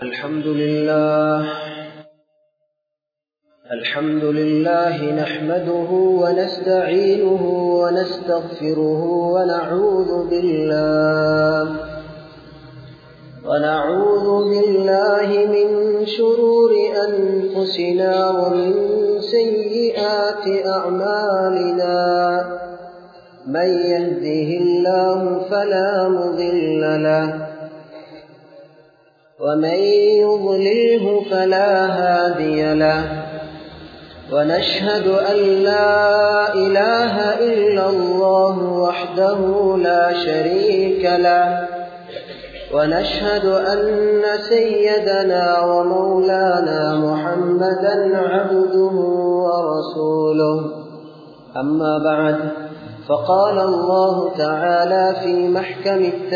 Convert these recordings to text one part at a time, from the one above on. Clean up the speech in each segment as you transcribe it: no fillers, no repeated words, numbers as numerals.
الحمد لله نحمده ونستعينه ونستغفره ونعوذ بالله من شرور أنفسنا ومن سيئات أعمالنا من يهده الله فلا مضل له ومن يضلله فلا هادي له ونشهد أن لا إله إلا الله وحده لا شريك له ونشهد أن سيدنا ومولانا محمدا عبده ورسوله أما بعد فقال الله تعالى في محكم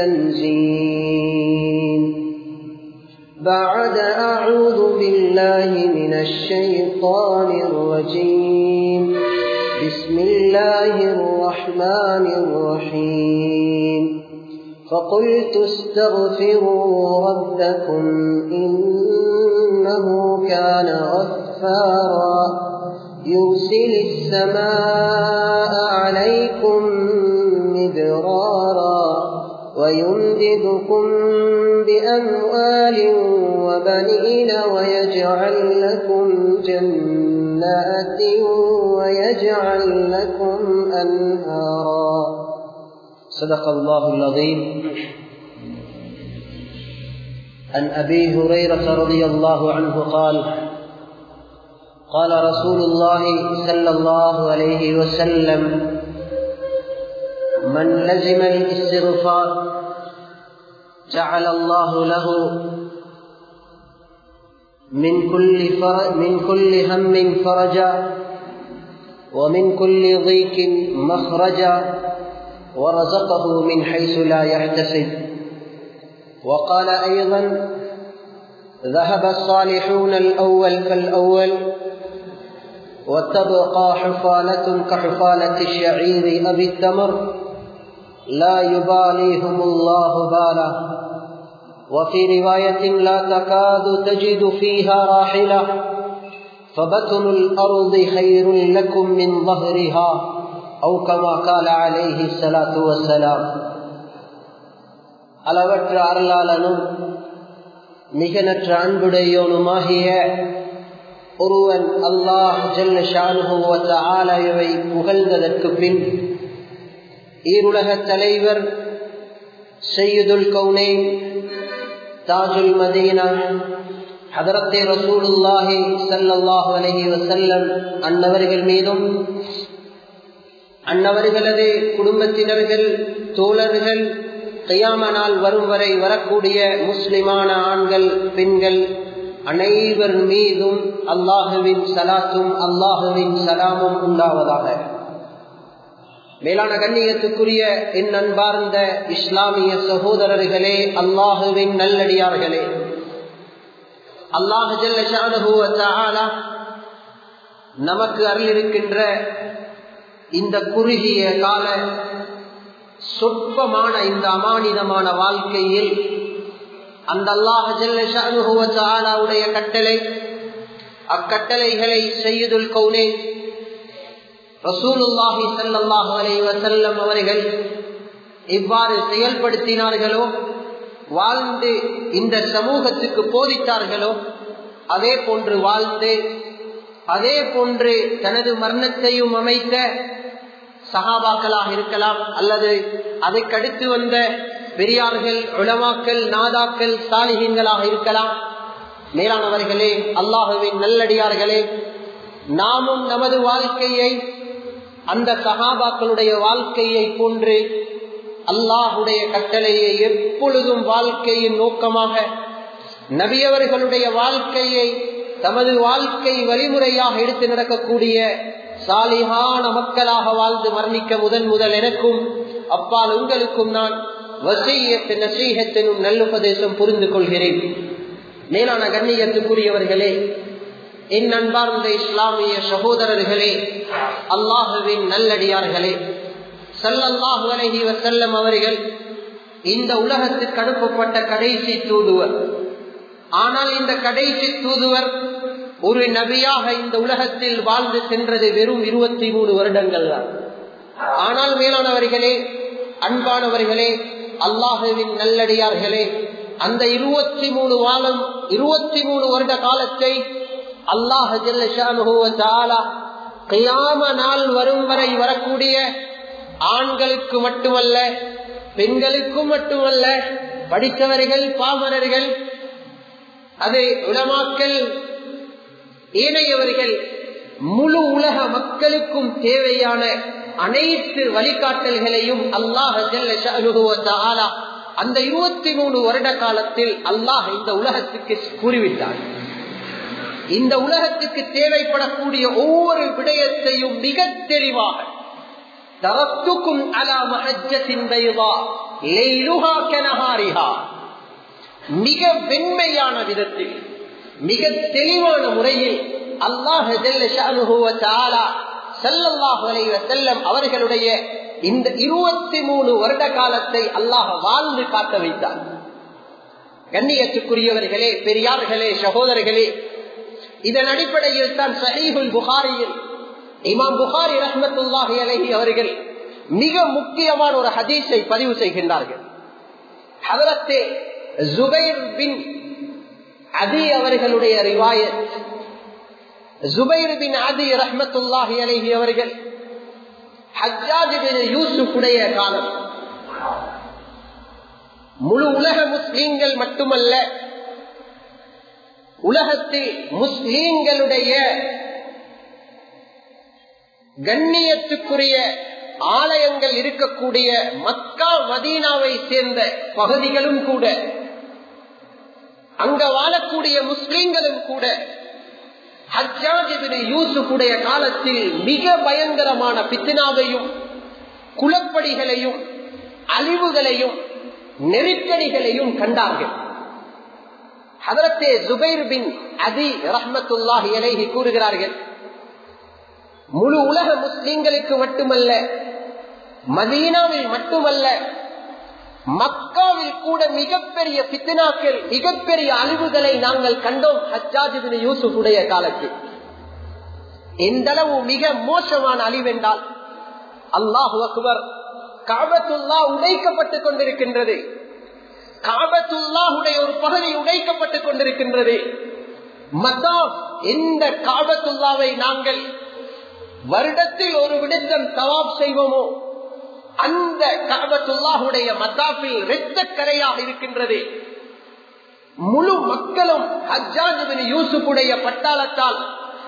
التنزيل بعد أعوذ بالله من الشيطان الرجيم بسم الله الرحمن الرحيم فقلت استغفروا ربكم إنه كان غفارا يرسل السماء عليكم مدرارا ويمددكم بأموال وبنين ويجعل لكم جنات ويجعل لكم أنهارا صدق الله العظيم. عن أبي هريرة رضي الله عنه قال قال رسول الله صلى الله عليه وسلم من لزم الاستغفار جعل الله له من كل هم فرجا ومن كل ضيق مخرجا ورزقه من حيث لا يحتسب. وقال أيضا ذهب الصالحون الأول فالأول وتبقى حفالة كحفالة الشعير أو التمر لا يباليهم الله بالا. وفي رواية لا تكاد تجد فيها راحلة فبطن الأرض خير لكم من ظهرها أو كما قال عليه الصلاة والسلام. அளவற்ற அருளாளனும் மிகநற்ற அன்புடையோனுமாகிய ஒருவன் அல்லாஹ் ஜல்ல ஷானுஹு வ தஆலாவை புகழ்ந்ததற்கு பின் ஈருலக தலைவர் சையதுல் கௌனைன் தாஜுல் மதீனா ஹதரத்தே ரசூலுல்லாஹி ஸல்லல்லாஹு அலைஹி வஸல்லம் அன்னவர்கள் மீதும் அன்னவர்களது குடும்பத்தினர்கள் தோழர்கள் கியாம நாள் வரும் வரை வரக்கூடிய முஸ்லிமான ஆண்கள் பெண்கள் அனைவர் மீதும் அல்லாஹுவின் ஸலாத்தும் அல்லாஹுவின் ஸலாமும் உண்டாவதாக. மேலான கண்ணியத்துக்குரிய என் அன்பார்ந்த இஸ்லாமிய சகோதரர்களே, அல்லாஹுவின் நல்லடியார்களே, அல்லாஹ் ஜல்ல ஷானுஹு வ தஆலா நமக்கு அருளிருக்கின்ற இந்த குறுகிய கால சொற்பமான இந்த அமானிதமான வாழ்க்கையில் அந்த அல்லாஹ் ஜல்ல ஷஅனுஹு வ தஆலாவுடைய கட்டளை அக்கட்டளைகளை சய்யிதுல் கௌனைன் ரசூலுல்லாஹி ஸல்லல்லாஹு அலைஹி வஸல்லம் அவர்கள் இவ்வாறு செயல்படுத்தினார்களோ, வாழ்ந்து இந்த சமூகத்துக்கு போதித்தார்களோ, அதே போன்று வாழ்ந்து அதே போன்று தனது மரணத்தையும் அமைத்த சஹாபாக்களாக இருக்கலாம் அல்லது அதைக்கடுத்து வந்த பெரியார்கள் உலமாக்கள் நாதாக்கள் சாலிஹீன்களாக இருக்கலாம். மேலானவர்களே, அல்லாஹுவின் நல்லடியார்களே, நாமும் நமது வாழ்க்கையை அந்த சஹாபாக்களுடைய வாழ்க்கையை போன்று அல்லாஹுடைய கட்டளையை எப்பொழுதும் வாழ்க்கையின் நோக்கமாக நபியவர்களுடைய வாழ்க்கையை தமது வாழ்க்கை வழிமுறையாக எடுத்து நடக்கக்கூடிய சாலிஹான மக்களாக வாழ்ந்து மரணிக்க முதல் எனக்கும் அப்பால் உங்களுக்கும் நான் வஸீயத் நஸீஹத் எனும் நல்லுபதேசம் புரிந்து கொள்கிறேன். மேலான கண்ணியத்துக்குரியவர்களே, என் அன்பார்ந்த இஸ்லாமிய சகோதரர்களே, அல்லாஹுவின் நல்லடியார்களே, ஸல்லல்லாஹு அலைஹி வஸல்லம் அவர்கள் இந்த உலகத்துக்கு அனுப்பப்பட்ட கடைசி தூதுவர். ஆனால் இந்த கடைசி தூதுவர் ஒரு நபியாக இந்த உலகத்தில் வாழ்ந்து சென்றது வெறும் 23 வருடங்கள் தான். ஆனால் மேலானவர்களே, அன்பானவர்களே, அல்லாஹுவின் நல்லடியார்களே, அந்த 23 வருட காலத்தை அல்லாஹ் ஜல்ல ஷானுஹு வ தஆலா கியாம நாள் வரும் வரை வரக்கூடிய ஆண்களுக்கு மட்டுமல்ல, பெண்களுக்கும் மட்டுமல்ல, படித்தவர்கள், பாமரர்கள், அது உலமாக்கள், ஏனையவர்கள், முழு உலக மக்களுக்கும் தேவையான அனைத்து வழிகாட்டல்களையும் அல்லாஹ் ஜல்ல ஷஅனுஹு வ தஆலா அந்த 23 வருட காலத்தில் அல்லாஹ் இந்த உலகத்துக்கு கூறிவிட்டார். இந்த உலகத்துக்கு தேவைப்படக்கூடிய ஒவ்வொரு விடயத்தையும் மிக தெளிவாக தரத்துக்கும் அலா மஹஜ்ஜத்தின் பைதா லைலுஹா கனஹாரிஹா, மிக வெண்மையான விதத்தில், மிக தெளிவான முறையில் அல்லாஹ் ஜல்ல ஷஅனுஹு வ தஆலா ஸல்லல்லாஹு அலைஹி வஸல்லம் அவர்களுடைய இந்த 23 வருட காலத்தை அல்லாஹ் வாழ்ந்து காட்ட வைத்தார். கண்ணியத்துக்குரியவர்களே, பெரியார்களே, சகோதரர்களே, இதன் அடிப்படையில் தான் ஸஹீஹுல் புகாரியில் இமாம் புகாரி ரஹ்மத்துல்லாஹி அலைஹி அவர்கள் மிக முக்கியமான ஒரு ஹதீஸை பதிவு செய்கின்றார்கள். ஹதரத்தே ஜுபைர் பின் அதி அவர்களுடைய ரிவாயத். ஜுபைர் பின் அதி ரஹ்மத்துல்லாஹி அலைஹி அவர்கள் ஹஜ்ஜாஜ் பின் யூசுஃபுடைய காலம், முழு உலக முஸ்லிம்கள் மட்டுமல்ல, உலகத்தில் முஸ்லிம்களுடைய கண்ணியத்துக்குரிய ஆலயங்கள் இருக்கக்கூடிய மக்கா மதீனாவை சேர்ந்த பகுதிகளும் கூட, அங்க வாழக்கூடிய முஸ்லிம்களும் கூட ஹஜ்ஜாஜ் இப்னு யூசுஃபுடைய காலத்தில் மிக பயங்கரமான பித்னாவையும் குலப்படிகளையும் அழிவுகளையும் நெருக்கடிகளையும் கண்டார்கள். ஹதரத்தே ஜுபைர் பின் அதி ரஹ்மத்துல்லாஹி அலைஹி கூறுகிறார்கள், முழு உலக முஸ்லிம்களுக்கு மட்டுமல்ல, மதீனாவில் மட்டுமல்ல, மக்காவில் கூட மிகப்பெரிய பித்னாக்கள், மிகப்பெரிய அழிவுகளை நாங்கள் கண்டோம் ஹஜ்ஜாஜ் இப்னு யூசுஃபுடைய காலத்தில். எந்த அளவு மிக மோசமான அழிவென்றால், அல்லாஹு அக்பர், காபத்துல்லா உடைக்கப்பட்டுக் கொண்டிருக்கின்றது. காபத்துல்லாஹுடைய ஒரு பகுதி உடைக்கப்பட்டுக் கொண்டிருக்கின்றது. மதாப், எந்த காபத்துல்லாவை நாங்கள் வருடத்தில் ஒரு விடத்தம் தவாப் செய்வோமோ அந்த காபத்துல்லாஹுடைய மதாபில் இரத்தக்கரையாக இருக்கின்றது. முழு மக்களும் ஹஜ்ஜாஜ் இப்னு யூசுஃபுடைய பட்டாளத்தால்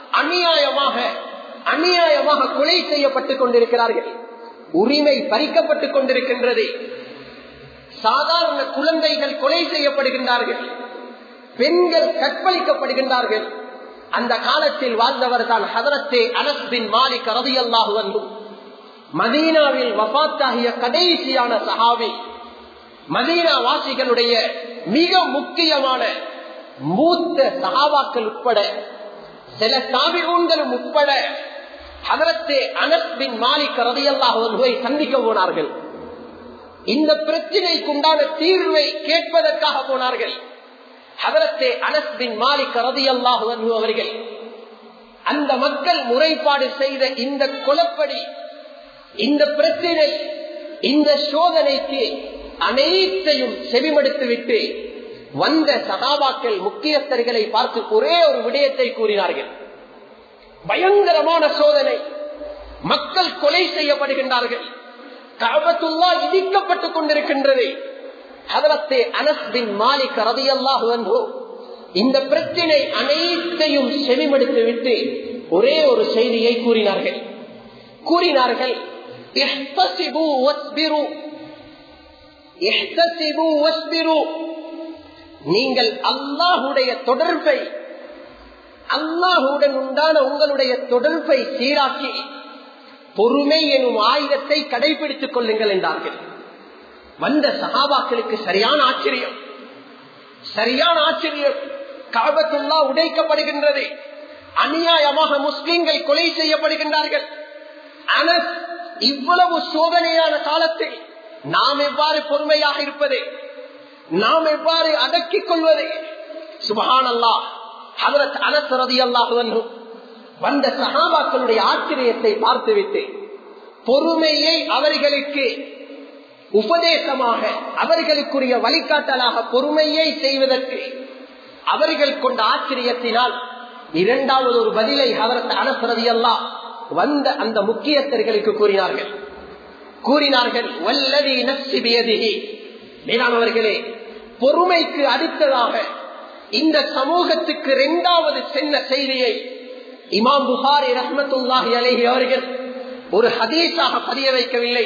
அநியாயமாக கொலை செய்யப்பட்டுக் கொண்டிருக்கிறார்கள். உரிமை பறிக்கப்பட்டுக் கொண்டிருக்கின்றது. சாதாரண குழந்தைகள் கொலை செய்யப்படுகின்றார்கள், பெண்கள் கற்பழிக்கப்படுகின்றார்கள். அந்த காலத்தில் வாழ்ந்தவர் தான் ஹதரத்தே அனஸ் பின் மாலிக் ரலியல்லாஹு அன்ஹு. மதீனாவில் வஃபாத்தாகிய கடைசியான சஹாபி, மதீனா வாசிகளுடைய மிக முக்கியமான மூத்த சஹாபாக்கள் உட்பட சில தாபிஊன்களும் உட்பட ஹதரத்தே அனஸ் பின் மாலிக் ரலியல்லாஹு அன்ஹுவை சந்திக்க போனார்கள். இந்த பிரச்சனைக்கு உண்டான தீர்வை கேட்பதற்காக போனார்கள். ஹதரத்தே அனஸ் பின் மாலிக் ரலியல்லாஹு அன்ஹு அவர்கள் அந்த மக்கள் முறைப்பாடு செய்த இந்த கொலப்படி, இந்த பிரச்சனை, இந்த சோதனைக்கு அனைத்தையும் செவிமடுத்துவிட்டு வந்த சஹாபாக்கள் முக்கியஸ்தர்களை பார்த்து ஒரே ஒரு விடயத்தை கூறினார்கள். பயங்கரமான சோதனை, மக்கள் கொலை செய்யப்படுகின்றார்கள், கஅபத்துல்லா இடிக்கப்பட்டுக் கொண்டிருக்கின்றது. ஹதரத்தே அனஸ் பின் மாலிக் ரலியல்லாஹு அன்ஹு இந்த பிரச்சனை அனைத்தையும் செவிமடுத்து விட்டு ஒரே ஒரு செய்தியை கூறினார்கள். இஹ்தஸிபு வஸ்பிரு, இஹ்தஸிபு வஸ்பிரு, நீங்கள் அல்லாஹ்வுடைய தொடர்பை, அல்லாஹ்வுடன் உண்டான உங்களுடைய தொடர்பை சீராக்கி பொறுமை எனும் ஆயுதத்தை கடைபிடித்துக் கொள்ளுங்கள் என்றார்கள். வந்த சஹாபாக்களுக்கு சரியான ஆச்சரியம். கஅபத்துல்லா உடைக்கப்படுகின்றது, அநியாயமாக முஸ்லிம்கள் கொலை செய்யப்படுகின்றார்கள். அனஸ், இவ்வளவு சோதனையான காலத்தில் நாம் எவ்வாறு பொறுமையாக இருப்பது, நாம் எவ்வாறு அடக்கிக் கொள்வது, சுப்ஹானல்லாஹ். ஹஜ்ரத் அனஸ் ரலியல்லாஹு அன்ஹு வந்த சஹாபாக்களுடைய ஆச்சரியத்தை பார்த்துவிட்டு பொறுமையை அவர்களுக்கு உபதேசமாக, அவர்களுக்குரிய வழிகாட்டலாக பொறுமையை செய்வதற்கு அவர்கள் கொண்ட ஆச்சரியத்தினால் இரண்டாவது ஒரு பதிலை ஹஜ்ரத் அனஸ் ரலியல்லாஹு வந்த அந்த முக்கியஸ்தர்களுக்கு கூறினார்கள் வல்லதி நஃப்ஸி பியதிஹி. மேலானவர்களே, பொறுமைக்கு அடுத்ததாக இந்த சமூகத்துக்கு இரண்டாவது சென்ற செய்தியை இமாம் புகாரி ரஹ்மத்துல்லாஹி அலைஹி அவர்கள் ஒரு ஹதீஸாக பதிய வைக்கவில்லை.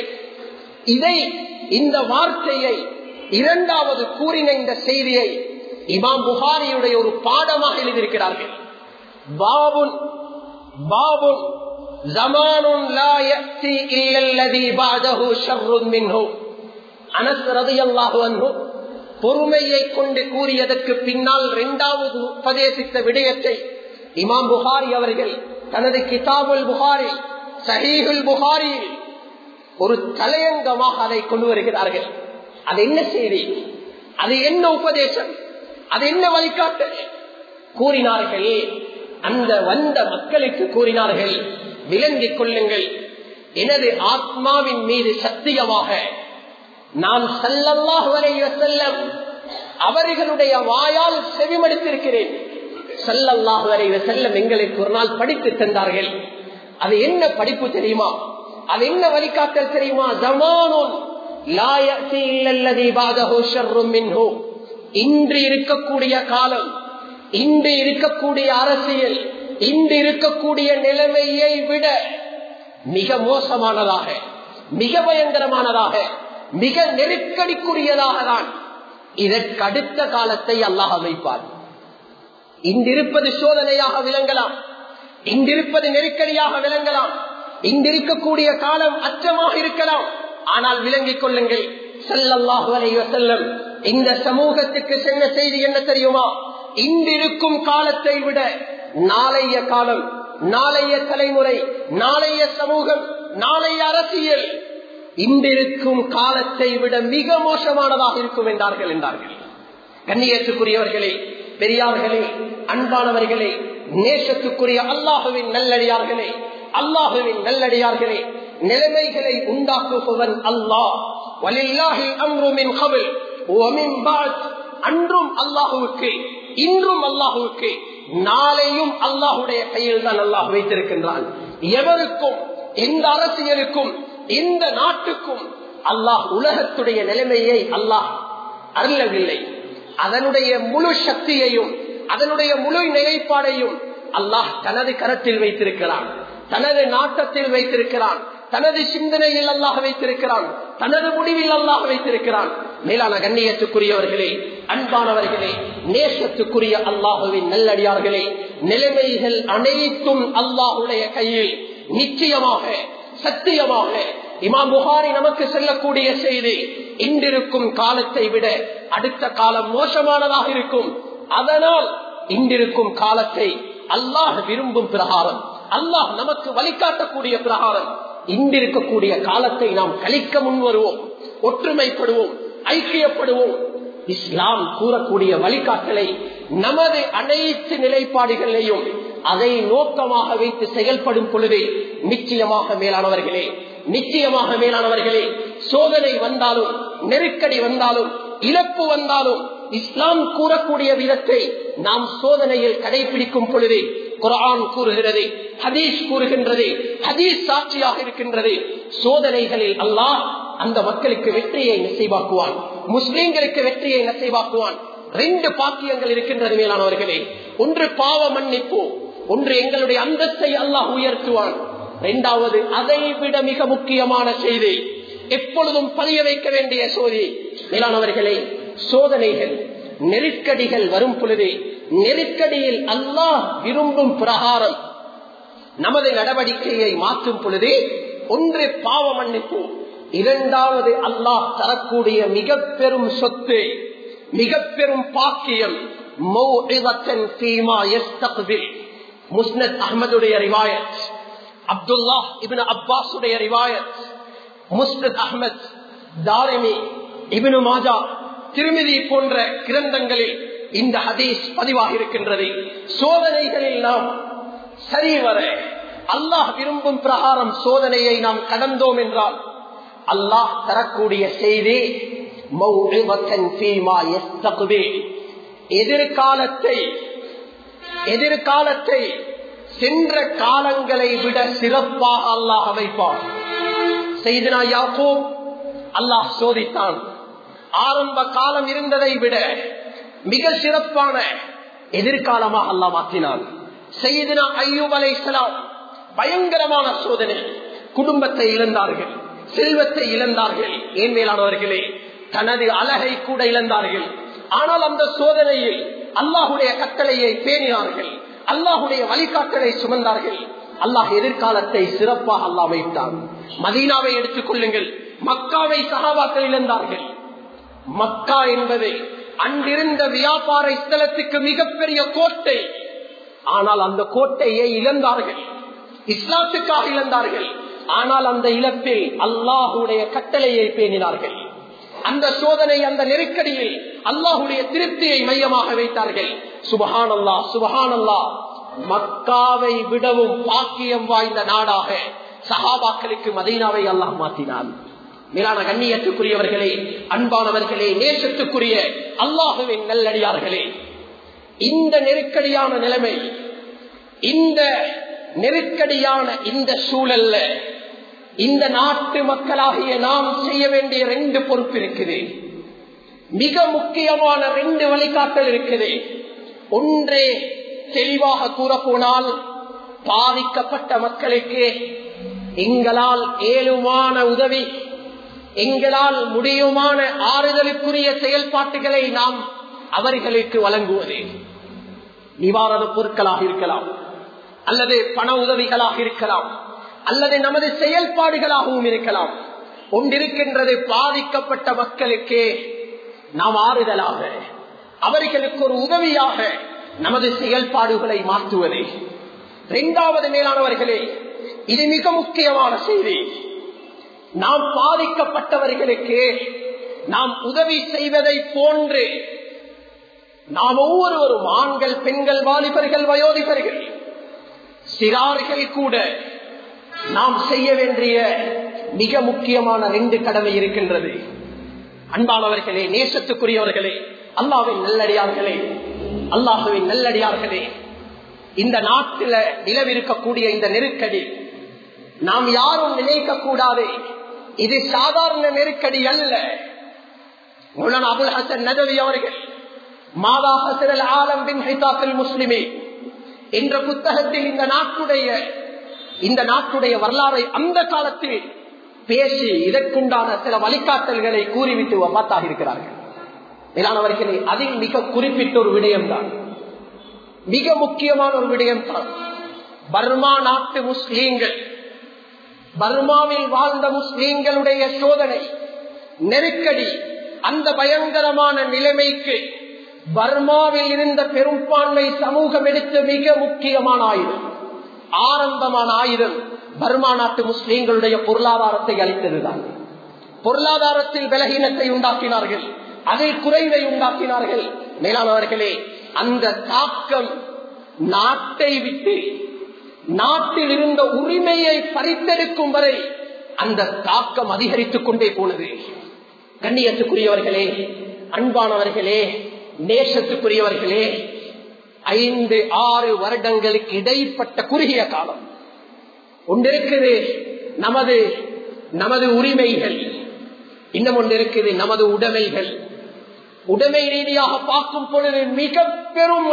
இந்த வார்த்தையை இரண்டாவது கூறின இந்த செய்தியை இமாம் புகாரியுடைய ஒரு பாடமாக எழுதியிருக்கிறார்கள். பாபுன் பாபுன் ஜமானுன் லா யஅதி இல்லல்லதி பஅதஹு ஷர்ருன் மின்ஹு. அனஸ் ரலியல்லாஹு அன்ஹு பொறுமையை கொண்டு கூறியதற்கு பின்னால் இரண்டாவது உபதேசித்த விடயத்தை இமாம் புகாரி அவர்கள் தனது கிதாபுல் புகாரி, சஹீஹுல் புகாரியில் ஒரு தலையங்கமாக அதை கொண்டு வருகிறார்கள். அது என்ன செய்தி, அது என்ன உபதேசம், அது என்ன வழிகாட்டல் கூறினார்கள். அந்த வந்த மக்களுக்கு கூறினார்கள், விளங்கிக் கொள்ளுங்கள், எனது ஆத்மாவின் மீது சத்தியமாக நான் ஸல்லல்லாஹு அலைஹி வஸல்லம் அவர்களுடைய வாயால் செவிமடுத்திருக்கிறேன். ஸல்லல்லாஹு அலைஹி வஸல்லம் எங்களுக்கு ஒரு நாள் படித்து தந்தார்கள். அது என்ன படிப்பு தெரியுமா, அது என்ன வழிகாட்டல் தெரியுமா? ஜமானுன் லா யஅதி இல்லல்லதி பஅதஹு ஷர்ருன் மின்ஹு. இன்று இருக்கக்கூடிய காலம், இன்று இருக்கக்கூடிய அரசியல், இன்று இருக்கக்கூடிய நிலைமையை விட மிக மோசமானதாக, மிக பயங்கரமானதாக, மிக நெருக்கடிக்குரியதாக தான் இதற்கு அடுத்த காலத்தை அல்லாஹ் அமைப்பார். இன்றிருப்பது சோதனையாக விளங்கலாம், இன்றிருப்பது நெருக்கடியாக விளங்கலாம், இன்றிருக்கக்கூடிய காலம் அச்சமாக இருக்கலாம். ஆனால் விளங்கிக் கொள்ளுங்கள், ஸல்லல்லாஹு அலைஹி வஸல்லம் இந்த சமூகத்துக்கு சென்ற செய்தி என்ன தெரியுமா? இன்றிருக்கும் காலத்தை விட நாளைய காலம், நாளைய தலைமுறை, நாளைய சமூகம், நாளைய அரசியல் இன்றிருக்கும் காலத்தை விட மிக மோசமானதாக இருக்கும் என்றார்கள். கண்ணியத்துக்குரியவர்களே, பெரியார்களே, அன்பானவர்களே, நேசத்துக்குரிய அல்லாஹுவின் நல்லடியார்களே, அல்லாஹுவின் நல்லடியார்களே, நிலைமைகளை உண்டாக்குபவன் அல்லாஹ். வலில்லாஹில் அம்ரு மின் கபில் வ மின் பஅத். அன்றும் அல்லாஹுவுக்கு, இன்றும் அல்லாஹுவுக்கு, நாளையும் அல்லாஹுடைய கையில் தான் அல்லாஹ் வைத்திருக்கின்றான். எவருக்கும், எந்த அரசியலுக்கும், எந்த நாட்டுக்கும் அல்லாஹ் உலகத்துடைய நிலைமையை அல்லாஹ் அருளவில்லை. அதனுடைய முழு சக்தியையும், அதனுடைய முழு நிலைப்பாடையும் அல்லாஹ் தனது கரத்தில் வைத்திருக்கிறான், தனது நாட்டத்தில் வைத்திருக்கிறான், தனது சிந்தனையில் அல்லாஹ் வைத்திருக்கிறான், தனது முடிவில் அல்லாஹ் வைத்திருக்கிறான். மேலான கண்ணியத்துக்குரியவர்களே, அன்பானவர்களே, நேசத்துக்குரிய அல்லாஹுவின் நல்லடியார்களே, நிலைமைகள் அனைத்தும் அல்லாஹுடைய கையில். நிச்சயமாக, சத்தியமாக இமாம் புகாரி நமக்கு சொல்லக்கூடிய செய்தி, இன்றிருக்கும் காலத்தை விட அடுத்த காலம் மோசமானதாக இருக்கும். அதனால் இன்றிருக்கும் காலத்தை அல்லாஹ் விரும்பும் பிரகாரம், அல்லாஹ் நமக்கு வழிகாட்டக்கூடிய பிரகாரம் இன்றிருக்கக்கூடிய காலத்தை நாம் கழிக்க முன்வருவோம், ஒற்றுமைப்படுவோம், ஐக்கியப்படுவோம். இஸ்லாம் கூறக்கூடிய வழிகாட்டலை நமது அனைத்து நிலைப்பாடுகளையும் அதை நோக்கமாக வைத்து செயல்படும் பொழுது நிச்சயமாக மேலானவர்களே, நிச்சயமாக மேலானவர்களே, சோதனை வந்தாலும், நெருக்கடி வந்தாலும், இழப்பு வந்தாலும், இஸ்லாம் கூறக்கூடிய விதத்தை நாம் சோதனையில் கடைபிடிக்கும் பொழுது குர்ஆன் கூறுகிறது, ஹதீஸ் கூறுகின்றது, ஹதீஸ் சாட்சியாக இருக்கின்றது. சோதனைகளில் அல்லாஹ் அந்த மக்களுக்கு வெற்றியை நசீபாக்குவான், முஸ்லிம்களுக்கு வெற்றியை நசீபாக்குவான். 2 பாக்கியங்கள் இருக்கின்றது மேலானவர்களே. ஒன்று பாவ மன்னிப்பு, ஒன்று எங்களுடைய அந்தஸ்தை அல்லாஹ் உயர்த்துவான். 2வது அதை விட மிக முக்கியமான செய்தி, எப்பொழுதும் பதிய வைக்க வேண்டிய சோதி மேலானவர்களே, சோதனைகள், நெருக்கடிகள் வரும் பொழுது நெருக்கடியில் அல்லாஹ் விரும்பும் பிரகாரம் நமது நடவடிக்கையை மாற்றும் பொழுது ஒன்று பாவ மன்னிப்பு, 2வது அல்லாஹ் தரக்கூடிய மிக பெரும் சொத்து, மிக பெரும் பாக்கியம் மௌஇதத்தன் ஃபீமா யஸ்தக்பில். முஸ்னத் அஹ்மதுடைய ரிவாயத், அப்துல்லாஹ் இப்னு அப்பாஸ் உடைய ரிவாயத், முஸ்னத் அஹ்மத், தாரிமி, இப்னு மாஜா, திருமிதி போன்ற கிரந்தங்களில் இந்த ஹதீஸ் பதிவாக இருக்கின்றது. சோதனைகளில் நாம் சரிவர அல்லாஹ் விரும்பும் பிரகாரம் சோதனையை நாம் கடந்தோம் என்றால் அல்லாஹ் தரக்கூடிய செய்தி எதிர்காலத்தை சென்ற காலங்களை விட சிறப்பாக அல்லாஹ் அமைப்பார். செய்தினா யாக்கூப் அல்லாஹ் சோதித்தான். ஆரம்ப காலம் இருந்ததை விட மிக சிறப்பான எதிர்காலமாக அல்லாஹ் மாற்றினான். செய்தினா அய்யூப் அலைஹிஸ்ஸலாம் பயங்கரமான சோதனை. குடும்பத்தை இழந்தார்கள், செல்வத்தை இழந்தார்கள், ஏன் மேலானவர்களே தனது அழகை கூட இழந்தார்கள். ஆனால் அந்த சோதனையில் அல்லாஹுடைய கட்டளையை பேணினார்கள், அல்லாஹுடைய வழிகாட்டலை சுமந்தார்கள். அல்லாஹ் எதிர்காலத்தை சிறப்பாக அல்லாஹ் அமைத்தான். மதீனாவை எடுத்துக் கொள்ளுங்கள், மக்காவை சஹாபாக்கள் இழந்தார்கள். மக்கா என்பது அன்றிருந்த வியாபார ஸ்தலத்துக்கு மிகப்பெரிய கோட்டை. ஆனால் அந்த கோட்டையை இழந்தார்கள், இஸ்லாத்துக்காக இழந்தார்கள். ஆனால் அந்த இழப்பில் அல்லாஹுடைய கட்டளையை பேணினார்கள். அந்த சோதனை, அந்த நெருக்கடியில் அல்லாஹுடைய திருப்தியை மையமாக வைத்தார்கள். சுபஹானல்லாஹ், சுபஹானல்லாஹ். மக்காவை விடவும் பாக்கியம் வாய்ந்த நாடாக சஹாபாக்களுக்கு மதீனாவை அல்லாஹ் மாற்றினான். மேலான கண்ணியத்துக்குரியவர்களே, அன்பானவர்களே, நேசத்துக்குரிய அல்லாஹுவின் நல்லடியார்களே, இந்த நெருக்கடியான நிலைமை, இந்த நெருக்கடியான இந்த சூழல்ல இந்த நாட்டு மக்களாகிய நாம் செய்ய வேண்டிய 2 பொறுப்பு இருக்குது. மிக முக்கியமான 2 வழிகாட்டல் இருக்குது. ஒன்றே தெளிவாக கூறப்போனால், பாதிக்கப்பட்ட மக்களுக்கு எங்களால் ஏழுமான உதவி, எங்களால் முடியுமான ஆறுதலுக்குரிய செயல்பாட்டுகளை நாம் அவர்களுக்கு வழங்குவது. நிவாரண பொருட்களாக இருக்கலாம், அல்லது பண உதவிகளாக இருக்கலாம், அல்லது நமது செயல்பாடுகளாகவும் இருக்கலாம். ஒன்றிருக்கின்றது, பாதிக்கப்பட்ட மக்களுக்கு நாம் ஆறுதலாக, அவர்களுக்கு ஒரு உதவியாக நமது செயல்பாடுகளை மாற்றுவது. 2வது மேலானவர்களே, இது மிக முக்கியமான செய்தி. நாம் பாதிக்கப்பட்டவர்களுக்கு நாம் உதவி செய்வதை போன்று நாம் ஒவ்வொருவரும், ஆண்கள், பெண்கள், வாலிபர்கள், வயோதிபர்கள், சிறார்கள் கூட நாம் செய்ய வேண்டிய மிக முக்கியமான 2 கடமை இருக்கின்றது. அன்பானவர்களே, நேசத்துக்குரியவர்களே, அல்லாஹ்வின் நல்லடியார்களே, அல்லாஹ்வின் நல்லடியார்களே, இந்த நாட்டில் நிலவிருக்கக்கூடிய இந்த நெருக்கடி நாம் யாரும் நினைக்க கூடாது. இது சாதாரண நெருக்கடி அல்ல. மௌலானா அபுல் ஹசன் நதவி அவர்கள் மாதா ஹசரல் ஆலம் பின் ஹிதாஃபில் முஸ்லிமே என்ற புத்தகத்தில் இந்த நாட்டுடைய வரலாறை அந்த காலத்தில் பேசி இதற்குண்டான சில வழிகாட்டல்களை கூறிவிட்டு வபாத்தாக இருக்கிறார்கள். மேலானவர்களே, அதில் மிக குறிப்பிட்ட ஒரு விடயம்தான், மிக முக்கியமான ஒரு விடயம்தான், பர்மா நாட்டு முஸ்லீம்கள், பர்மாவில் வாழ்ந்த முஸ்லீம்களுடைய சோதனை, நெருக்கடி, அந்த பயங்கரமான நிலைமைக்கு பர்மாவில் இருந்த பெரும்பான்மை சமூகம் எடுத்த மிக முக்கியமான ஆயுதம், ஆரம்பமான ஆயுதம் பர்மா நாட்டு முஸ்லீம்களுடைய பொருளாதாரத்தை அளித்ததுதான். பொருளாதாரத்தில் பலகீனத்தை உண்டாக்கினார்கள், அதில் குறைவை உண்டாக்கினார்கள். மேலானவர்களே, அந்த தாக்கம் நாட்டை விட்டு, நாட்டில் இருந்த உரிமையை பறித்தெடுக்கும் வரை அந்த தாக்கம் அதிகரித்துக் கொண்டே போனது. கண்ணியத்துக்குரியவர்களே, அன்பானவர்களே, நேசத்துக்குரியவர்களே, 5-6 வருடங்களுக்கு இடைப்பட்ட குறுகிய காலம் ஒன்றிருக்குது நமது உரிமைகள், இன்னும் ஒன்று இருக்குது நமது உடைமைகள். உடைமை ரீதியாக பார்க்கும் பொழுது மிக பெரும்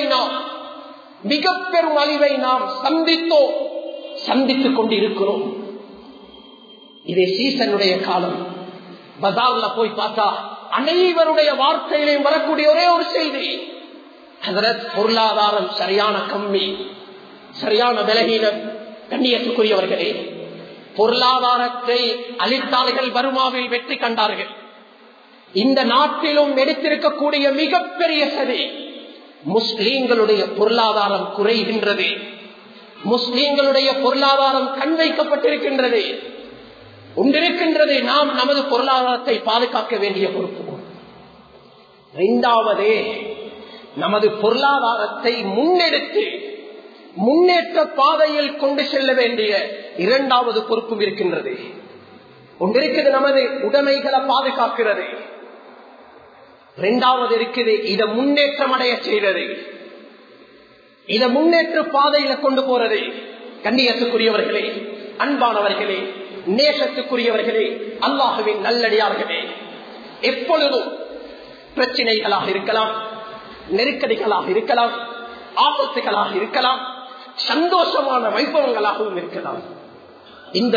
அழிவை நாம் சந்தித்துக் கொண்டிருக்கிறோம். இது சீசனுடைய காலம். பஜார்ல போய் பார்த்தா அனைவருடைய வார்த்தையிலையும் வரக்கூடிய ஒரே ஒரு செய்தி, பொருளாதாரம் சரியான கம்மி, சரியான பலகீனம். கண்ணியத்துக்குரியவர்களே, பொருளாதாரத்தை அளித்தார்கள், பர்மாவில் வெற்றி கண்டார்கள். இந்த நாட்டிலும் எடுத்திருக்கக்கூடிய மிகப்பெரிய சதி, முஸ்லீம்களுடைய பொருளாதாரம் குறைகின்றது, முஸ்லீம்களுடைய பொருளாதாரம் கண் வைக்கப்பட்டிருக்கின்றது. ஒன்றிருக்கின்றது, நாம் நமது பொருளாதாரத்தை பாதுகாக்க வேண்டிய பொறுப்பு. 2வது, நமது பொருளாதாரத்தை முன்னெடுத்து முன்னேற்ற பாதையில் கொண்டு செல்ல வேண்டிய இரண்டாவது பொறுப்பும் இருக்கின்றது. ஒன்றிருக்குது நமது உடைமைகளை பாதுகாக்கிறது, இரண்டாவது இருக்குது இதை முன்னேற்றம் அடைய செய்வது, இதை முன்னேற்ற பாதையில கொண்டு போறது. கண்ணியத்துக்குரியவர்களே, அன்பானவர்களே, நேசத்துக்குரியவர்களே, அல்லாஹ்வின் நல்லடியார்களே, எப்பொழுதும் பிரச்சனைகளாக இருக்கலாம், நெருக்கடிகளாக இருக்கலாம், ஆபத்துகளாக இருக்கலாம், சந்தோஷமான வைபவங்களாகவும் இருக்கலாம். இந்த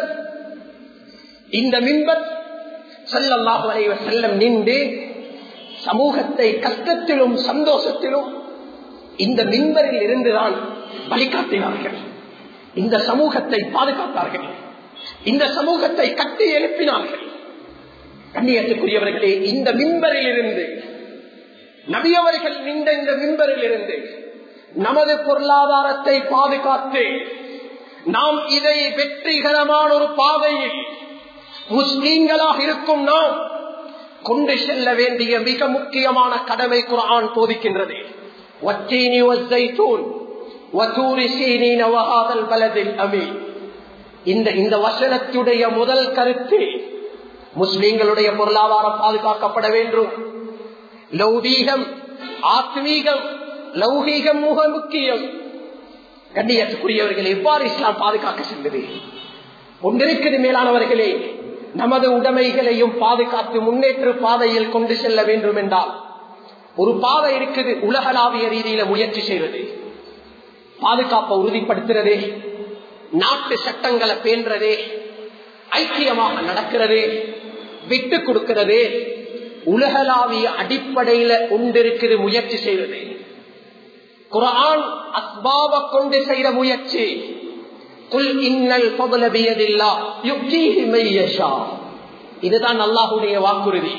மிம்பர் ஸல்லல்லாஹு அலைஹி வஸல்லம் நின்று சமூகத்தை கஷ்டத்திலும் சந்தோஷத்திலும் இந்த மிம்பரில் இருந்துதான் வழிகாட்டினார்கள். இந்த சமூகத்தை பாதுகாத்தார்கள், இந்த சமூகத்தை கட்டி எழுப்பினார்கள். கண்ணியத்துக்குரியவர்களே, இந்த மிம்பரில் இருந்து நபி அவர்கள் நின்ற இந்த மிம்பரில் இருந்து நமது பொருளாதாரத்தை பாதுகாத்து நாம் இதை வெற்றிகரமான ஒரு பாதையில் முஸ்லீம்களாக இருக்கும் நாம் கொண்டு செல்ல வேண்டிய மிக முக்கியமான கடமை குர்ஆன் போதிக்கின்றது. வத்தீனி வஸ்ஸைத்தூன் வதூரி சீனீன வஹாதல் பலதில் அமீன். இந்த வசனத்துடைய முதல் கருத்து முஸ்லீம்களுடைய பொருளாதாரம் பாதுகாக்கப்பட வேண்டும். லௌகீகம், ஆத்மீகம், லௌகீகம் மிக முக்கியம். கண்ணியத்துக்குரியவர்களை எவ்வாறு இஸ்லாம் பாதுகாக்க செல்வது? ஒன்றிருக்கிறது மேலானவர்களே, நமது உடைமைகளையும் பாதுகாத்து முன்னேற்ற பாதையில் கொண்டு செல்ல வேண்டும் என்றால் ஒரு பாதை இருக்குது. உலகளாவிய ரீதியில முயற்சி செய்வது, பாதுகாப்பை உறுதிப்படுத்துறது, நாட்டு சட்டங்களை பேணுறது, ஐக்கியமாக நடக்கிறது, விட்டு கொடுக்கிறது. உலகளாவிய அடிப்படையில ஒன்றிருக்கிறது முயற்சி செய்வது. குர்ஆன் அஸ்பாப கொண்டு செய்த முயற்சி. குல் இன்னல் ஃபضல பியதில்லாஹ் யுக்தீஹி மன் யஷா. இதுதான் அல்லாஹ்வுடைய வாக்குறுதி.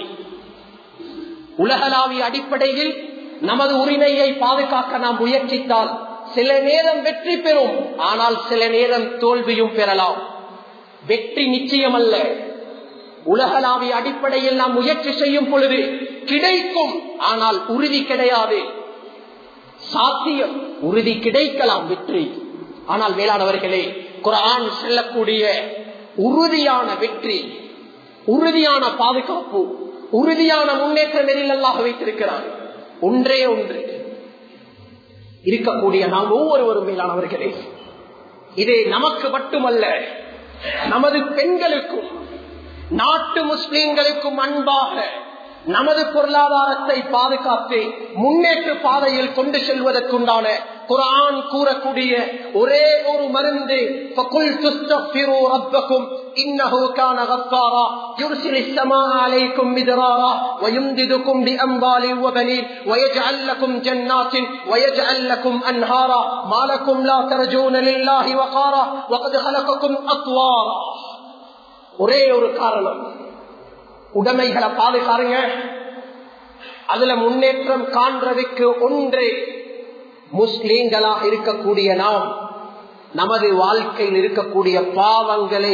உலகளாவிய அடிப்படையில் நமது உரிமையை பாதுகாக்க நாம் முயற்சித்தால் சில நேரம் வெற்றி பெறும், ஆனால் சில நேரம் தோல்வியும் பெறலாம். வெற்றி நிச்சயம் அல்ல. உலகளாவிய அடிப்படையில் நாம் முயற்சி செய்யும் பொழுது கிடைக்கும், ஆனால் உறுதி கிடையாது. சாத்தியம், உறுதி கிடைக்கலாம் வெற்றி, ஆனால் மேலானவர்களே, குர்ஆன் சொல்லக்கூடிய உறுதியான வெற்றி, உறுதியான பாதுகாப்பு, உறுதியான முன்னேற்ற நெறியில் அல்லாஹ் வைத்திருக்கிறார். ஒன்றே ஒன்று இருக்கக்கூடிய நாம் ஒவ்வொருவரும் மேலானவர்களே, இது நமக்கு மட்டுமல்ல, நமது பெண்களுக்கும் நாட்டு முஸ்லிம்களுக்கும் அன்பாக நமது பொருளாதாரத்தை பாதுகாத்து முன்னேற்ற பாதையில் கொண்டு செல்வதற்குண்டான குர்ஆன் கூறக்கூடிய ஒரே ஒரு மருந்து, ஃபகுல் துஸ்தக்ஃபிரு ரப்பக்கும் இன்னஹு கான கஃபாரா யுர்சிலிஸ் ஸமாஅ அலைக்கும் மித்ராரா வயும்திதுக்கும் பிஅம்வாலின் வபனீன் வயஜ்அல் லக்கும் ஜன்னாத்தின் வயஜ்அல் லக்கும் அன்ஹாரா மா லக்கும் லா தர்ஜூன லில்லாஹி வகாரா வகத் ஹலகக்கும் அத்வாரா. ஒரே ஒரு காரணம், உடைமைகளை பாதுகாருங்க. அதுல முன்னேற்றம் காண்றதுக்கு ஒன்று, முஸ்லீம்களாக இருக்கக்கூடிய நாம் நமது வாழ்க்கையில் இருக்கக்கூடிய பாவங்களை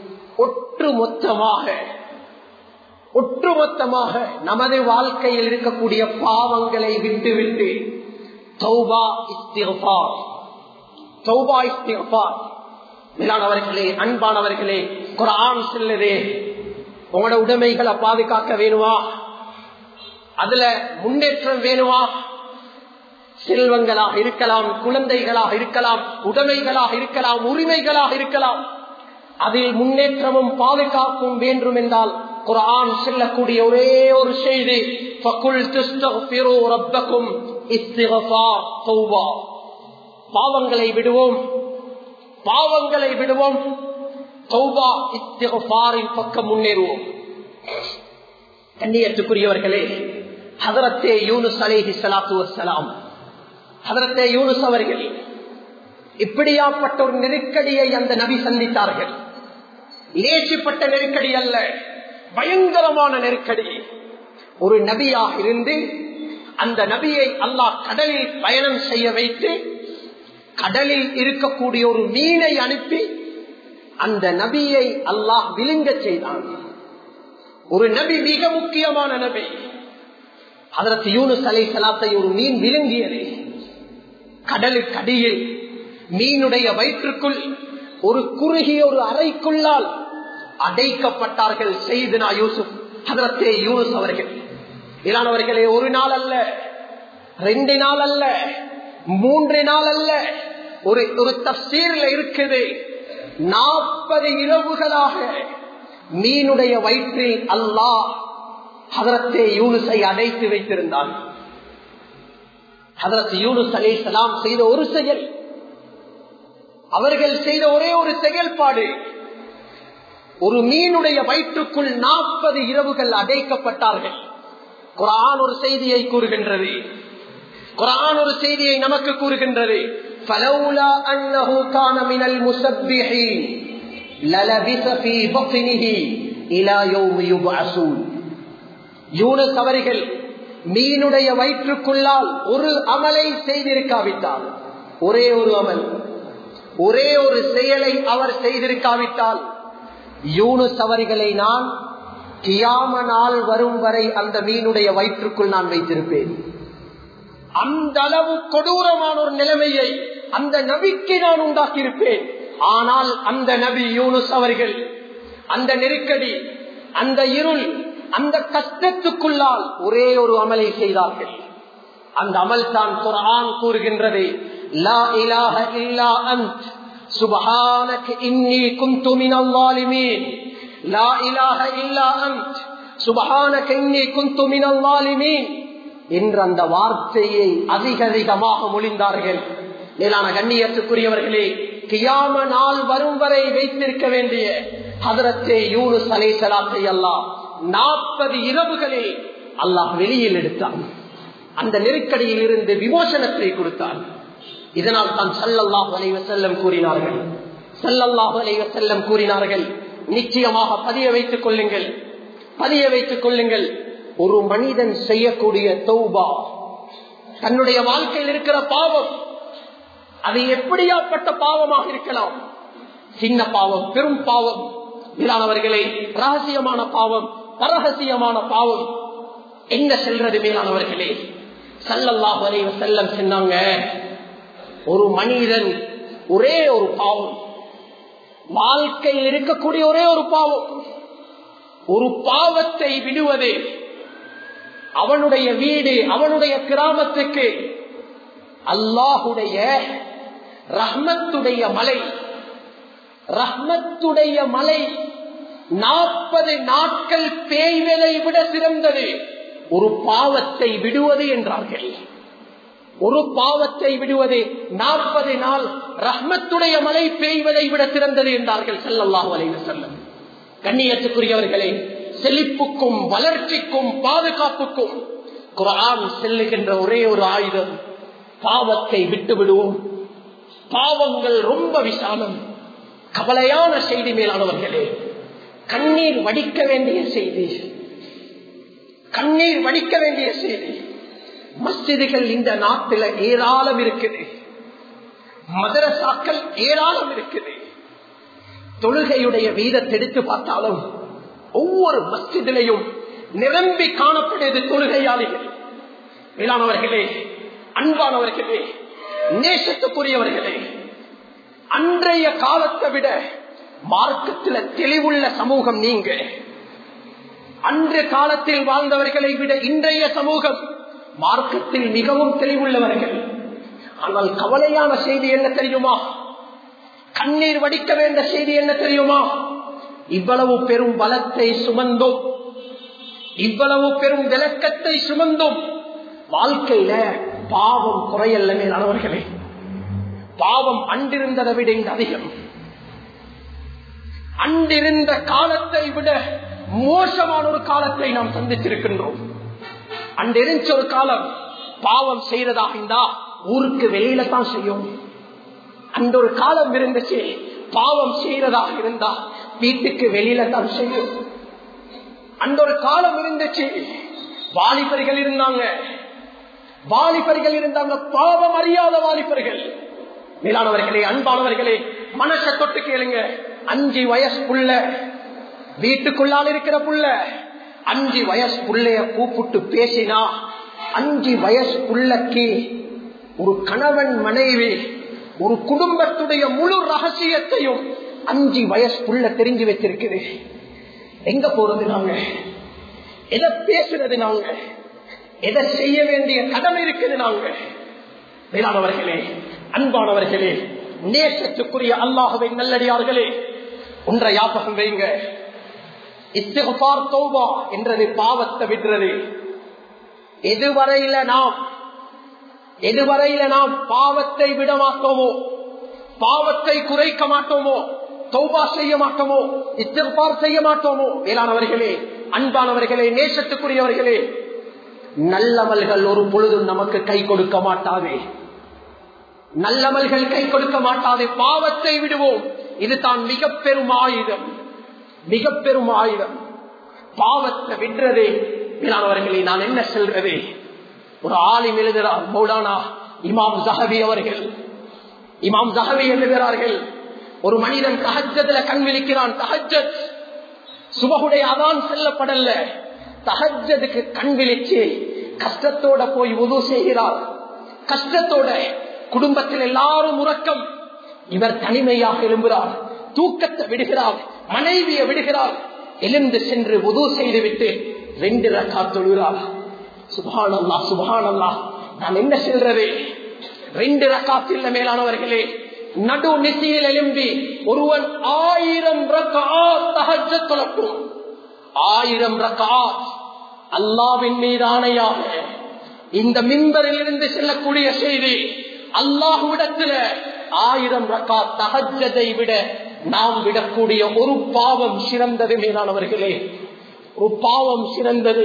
ஒட்டுமொத்தமாக நமது வாழ்க்கையில் இருக்கக்கூடிய பாவங்களை விட்டுவிட்டு தௌபா இஸ்திக்ஃபார், தௌபா இஸ்திக்ஃபார். மேலானவர்களே, அன்பானவர்களே, குர்ஆன் சொல்லுதே, உங்களோட உடைமைகளை பாதுகாக்க வேணுமா, அதுல முன்னேற்றம் வேணுமா, செல்வங்களாக இருக்கலாம், குழந்தைகளாக இருக்கலாம், உடைமைகளாக இருக்கலாம், உரிமைகளாக இருக்கலாம், அதில் முன்னேற்றமும் பாதுகாப்பும் வேண்டும் என்றால் குர்ஆன் சொல்லக்கூடிய ஒரே ஒரு செய்தி, ஃபகுல் துஸ்தக்ஃபிரு ரப்பக்கும் இஸ்திக்ஃபார் தௌபா. பாவங்களை விடுவோம், தௌபா இஸ்திக்ஃபாரின் பக்கம் முன்னேறுவோம். கண்ணியத்துக்குரியவர்களே, ஹதரத்தே யூனுஸ் அலைஹிஸ்ஸலாத்து வஸ்ஸலாம், ஹதரத்தே யூனுஸ் அவர்கள் இப்படியாப்பட்ட ஒரு நெருக்கடியை அந்த நபி சந்தித்தார்கள். லேசிப்பட்ட நெருக்கடி அல்ல, பயங்கரமான நெருக்கடி. ஒரு நபியாக இருந்து அந்த நபியை அல்லாஹ் கடலில் பயணம் செய்ய வைத்து கடலில் இருக்கக்கூடிய ஒரு மீனை அனுப்பி அந்த நபியை அல்லாஹ் விழுங்க செய்தான். ஒரு நபி, மிக முக்கியமான நபி, ஹஜ்ரத் யூனுஸ் அலைஹிஸ்ஸலாத்தை ஒரு மீன் விழுங்கியது. கடலுக்கடியில் மீனுடைய வயிற்றுக்குள் ஒரு குறுகிய ஒரு அறைக்குள்ளால் அடைக்கப்பட்டார்கள் செய்தனா யூசுப், ஹஜ்ரத் யூனுஸ் அவர்கள். இலானவர்களே, ஒரு நாள் அல்ல, 2 நாள் அல்ல, 3 நாள் அல்ல, ஒரு தஃசீர்ல இருக்குது 40 இரவுகளாக மீனுடைய வயிற்றில் அல்லாஹ் ஹஜ்ரத் யூனுஸை அடைத்து வைத்திருந்தான். ஹஜ்ரத் யூனுஸ் அலைஹிஸ்ஸலாம் செய்த ஒரு செயல், அவர்கள் செய்த ஒரே ஒரு செயல்பாடு, ஒரு மீனுடைய வயிற்றுக்குள் 40 இரவுகள் அடைக்கப்பட்டார்கள். குர்ஆன் ஒரு செய்தியை கூறுகின்றது, குர்ஆன் ஒரு செய்தியை நமக்கு கூறுகின்றது. ஃபலௌலா அன்னஹு கான மினல் முஸப்பிஹீன் லலபிஸ ஃபீ பத்னிஹி இலா யௌமி யுப்அஸூன். யூனுஸ் அவர்கள் மீனுடைய வயிற்றுக்குள்ளால் ஒரு அமலை செய்திருக்காவிட்டால், ஒரே ஒரு அமல், ஒரே ஒரு செயலை அவர் செய்திருக்காவிட்டால், யூனுஸ் அவர்களை நான் கியாம நாள் வரும் வரை அந்த மீனுடைய வயிற்றுக்குள் நான் வைத்திருப்பேன். அந்த அளவு கொடூரமான ஒரு நிலைமையை அந்த நபிக்கு நான் உண்டாக்கியிருப்பேன். ஆனால் அந்த நபி யூனுஸ் அவர்கள் அந்த நெருக்கடி, அந்த இருள், அந்த கஷ்டத்துக்குள்ளால் ஒரே ஒரு அமலை செய்தார்கள். அந்த அமல் தான் குர்ஆன் கூறுகின்றது, லா இலாஹ இல்லா அன்த் சுப்ஹானக இன்னி குன்து மினல் ஸாலிமீன். லா இலாஹ இல்லா அன்த் சுப்ஹானக இன்னி குன்து மினல் ஸாலிமீன் என்ற அந்த வார்த்தையை அதிகமாக மொழிந்தார்கள். மேலான கண்ணியத்துக்குரியவர்களே, கியாம நாள் வரும் வரை வைத்திருக்க வேண்டிய ஹஜ்ரத் யூனுஸ் அலைஹிஸ்ஸலாத்தை அல்லாஹ் 40 இரவுகளில் அல்லாஹ் வெளியில் எடுத்தான். அந்த நெருக்கடியில் இருந்து விமோசனத்தை கொடுத்தான். இதனால் தான் ஸல்லல்லாஹு அலைஹி வஸல்லம் கூறினார்கள், ஸல்லல்லாஹு அலைஹி வஸல்லம் கூறினார்கள், நிச்சயமாக பதிய வைத்துக் கொள்ளுங்கள், பதிய வைத்துக் கொள்ளுங்கள், ஒரு மனிதன் செய்யக்கூடிய தௌபா, தன்னுடைய வாழ்க்கையில் இருக்கிற பாவம், அது எப்படியாப்பட்ட பாவமாக இருக்கலாம், சின்ன பாவம், பெரும் பாவம், மேலானவர்களே, ரகசியமான பாவம், பரகசியமான பாவம், என்ன செல்றது மேலானவர்களே? ஸல்லல்லாஹு அலைஹி வஸல்லம் சொன்னாங்க, ஒரு மனிதன் ஒரே ஒரு பாவம், வாழ்க்கையில் இருக்கக்கூடிய ஒரே ஒரு பாவம், ஒரு பாவத்தை விடுவது அவனுடைய வீடு, அவனுடைய கிராமத்துக்கு அல்லாஹுடைய ரஹ்மத்துடைய மலை, ரஹ்மத்துடைய மலை 40 நாட்கள் பெய்வதை விட சிறந்தது ஒரு பாவத்தை விடுவது என்றார்கள். ஒரு பாவத்தை விடுவது 40 நாள் ரஹ்மத்துடைய மலை பெய்வதை விட சிறந்தது என்றார்கள் ஸல்லல்லாஹு அலைஹி வஸல்லம். கண்ணியத்துக்குரியவர்களே, செழிப்புக்கும் வளர்ச்சிக்கும் பாதுகாப்புக்கும் குர்ஆன் செல்லுகின்ற ஒரே ஒரு ஆயுதம், பாவத்தை விட்டு விடுவோம். பாவங்கள் ரொம்ப விசாலம். கவலையான செய்தி மேலானவர்களே, கண்ணீர் வடிக்க வேண்டிய செய்தி, கண்ணீர் வடிக்க வேண்டிய செய்தி. மஸ்ஜிதுகள் இந்த நாட்டில் ஏராளம் இருக்குது, மதரசாக்கள் ஏராளம் இருக்குது. தொழுகையுடைய வீதத்தை எடுத்து பார்த்தாலும் ஒவ்வொரு மஸ்ஜிதிலையும் நிரம்பி காணப்படுவது தொழுகையாளிகள். மேலானவர்களே, அன்பானவர்களே, நேசத்துக்குரியவர்களே, அன்றைய காலத்தை விட மார்க்கத்தில் தெளிவுள்ள சமூகம் நீங்க. அன்றைய காலத்தில் வாழ்ந்தவர்களை விட இன்றைய சமூகம் மார்க்கத்தில் மிகவும் தெளிவுள்ளவர்கள். ஆனால் கவலையான செய்தி என்ன தெரியுமா? கண்ணீர் வடிக்க வேண்டிய செய்தி என்ன தெரியுமா? இவ்வளவு பெரும் பலத்தை சுமந்தும், இவ்வளவு பெரும் விளக்கத்தை சுமந்தும் வாழ்க்கையில பாவம் குறையல்ல மேலானவர்களே. பாவம் அன்றிருந்ததை விட இங்கு அதிகம். அன்றிருந்த காலத்தை விட மோசமான ஒரு காலத்தை நாம் சந்தித்திருக்கின்றோம். அன்றிருந்த ஒரு காலம் பாவம் செய்யறதாக இருந்தா ஊருக்கு வெளியில தான் செய்யும். அந்த ஒரு காலம் இருந்துச்சு, பாவம் செய்யறதாக இருந்தா வீட்டுக்கு வெளியில தான் செய்யும். அந்த ஒரு காலம் இருந்துச்சு, வாலிபர்கள் இருந்தாங்க, வாலிபர்கள் இருந்தாங்க, பாவம் அறியாத வாலிபர்கள். மேலானவர்களே, அன்பானவர்களே, மனசை தொட்டு கேளுங்க. 5 வயசு புள்ள, வீட்டுக்குள்ளால் இருக்கிற புள்ள, 5 வயசு புள்ளைய கூப்பிட்டு பேசினா 5 வயசுக்குள்ளக்கு ஒரு கணவன் மனைவி ஒரு குடும்பத்துடைய முழு ரகசியத்தையும் 5 வயசுக்குள்ள தெரிஞ்சு வச்சிருக்குது. எங்க போறது நாங்க, எதை பேசுறது நாங்க, எதை செய்ய வேண்டிய கடமை இருக்குது நாங்க. மேலானவர்களே, அன்பானவர்களே, நேசத்துக்குரிய அல்லாஹ்வின் நல்லடியார்களே, ஒன்றை ஞாபகம் வைங்க. இஸ்திக்ஃபார் தௌபா என்றது பாவத்தை விடுறது. எதுவரையில நாம் பாவத்தை விட மாட்டோமோ, பாவத்தை குறைக்க மாட்டோமோ, தௌபா செய்ய மாட்டோமோ, இஸ்திக்ஃபார் செய்ய மாட்டோமோ, மேலானவர்களே, அன்பானவர்களே, நேசத்துக்குரியவர்களே, நல்லவர்கள் ஒரு பொழுதும் நமக்கு கை கொடுக்க மாட்டாதே. நல்லவர்கள் கை கொடுக்க மாட்டாதே. பாவத்தை விடுவோம். இதுதான் மிக பெரும் ஆயுதம், மிக பெரும் ஆயுதம். பாவத்தை விடுறதே. மேலானவர்களே, நான் என்ன சொல்றது, ஒரு ஆலிம் எழுதுகிறார், மௌலானா இமாம் ஸஹபி அவர்கள். இமாம் ஸஹபி எழுதுகிறார்கள், ஒரு மனிதன் தஹஜ்ஜத்ல கண் விழிக்கிறான். தஹஜ்ஜத் சுபஹுடைய அதான் செல்லப்படல. தஹஜ்ஜதுக்கு கண் விழிச்சு கஷ்டத்தோட போய் வுது செய்கிறார். கஷ்டத்தோட, குடும்பத்தில் எல்லாரும் உறக்கம், இவர் தனிமையாக எழும்புகிறார். தூக்கத்தை விடுகிறார், மனைவியை விடுகிறார். எழுந்து சென்று வுது செய்துவிட்டு 2 ரக்காத் தொழுகிறார். சுப்ஹானல்லாஹ், சுப்ஹானல்லாஹ். நான் என்ன சொல்றது, 2 ரக்காத் இல்ல மேலானவர்களே, நடு நெத்தியில் எழும்பி ஒருவன் 1000 ரக்அத் தஹஜ்ஜத் தொழட்டும். 1000 ரக்அத். அல்லாஹ்வின் மீது ஆணையாக இந்த மிம்பரில் இருந்து செல்லக்கூடிய செய்தி, அல்லாஹ்விடத்தில் 1000 ரக்அத் தஹஜ்ஜதை விட நாம் விடக்கூடிய ஒரு பாவம் சிறந்தது. மேலானவர்களே, ஒரு பாவம் சிறந்தது.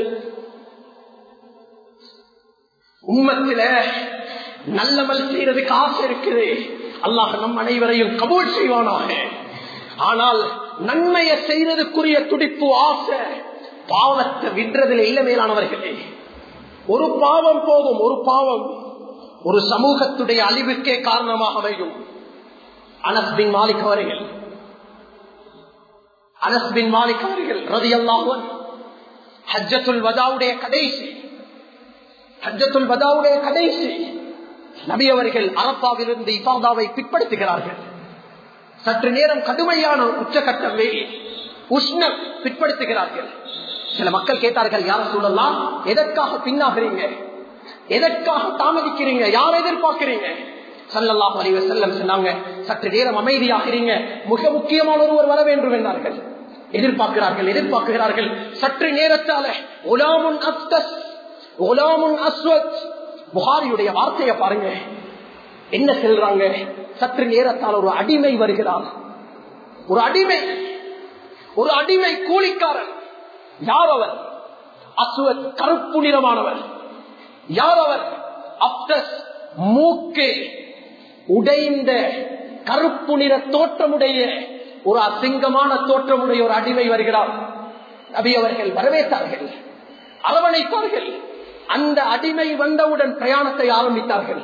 உம்மத்தில நல்லமல் செய்யறதுக்கு ஆசை இருக்குது. அல்லாஹ் நம் அனைவரையும் கபூல் செய்வானாக. ஆனால் நன்மையை செய்யறதுக்குரிய துடிப்பு, ஆசை, பாவத்தை விடுறதில் இல்ல. மேலானவர்களே, ஒரு பாவம் போதும். ஒரு பாவம் ஒரு சமூகத்துடைய அழிவுக்கே காரணமாக அமையும். அனஸ் பின் மாலிக் அவர்கள் ரலியல்லாஹு அன்ஹு ஹஜ்ஜத்துல் வதாவுடைய கடைசி நபி அவர்கள் அரபாவிலிருந்து இஃபாதாவை பிற்படுத்துகிறார்கள். சற்று நேரம் கடுமையான உச்சகட்டம் உஷ்ணம் பிற்படுத்துகிறார்கள். சில மக்கள் கேட்டார்கள், யார சூழலாம், எதற்காக பின்னாகிறீங்க, எதற்காக தாமதிக்கிறீங்க, யாரை எதிர்பார்க்கிறீங்க? ஸல்லல்லாஹு அலைஹி வஸல்லம் சொன்னாங்க, சற்று நேரம் அமைதியாகிறீங்க, மிக முக்கியமான ஒருவர் வர வேண்டும் என்றார்கள். எதிர்பார்க்கிறார்கள். சற்று நேரத்தால உலாமுன் அஸ்தஸ், உலாமுன் அஸ்வத், புகாரியுடைய வார்த்தையை பாருங்க, என்ன சொல்றாங்க? சற்று நேரத்தால் ஒரு அடிமை வருகிறார். ஒரு அடிமை கூலிக்காரன். யார் அவர்? அஸ்வத், கருப்பு நிறமானவர். யார் அவர்? அப்தஸ், மூக்கு உடைந்த கருப்பு நிற தோற்றமுடைய ஒரு அசிங்கமான தோற்றமுடைய ஒரு அடிமை வருகிறார். நபி அவர்கள் வரவேற்றார்கள், அரவணைத்தார்கள். அந்த அடிமை வந்தவுடன் பிரயாணத்தை ஆரம்பித்தார்கள்.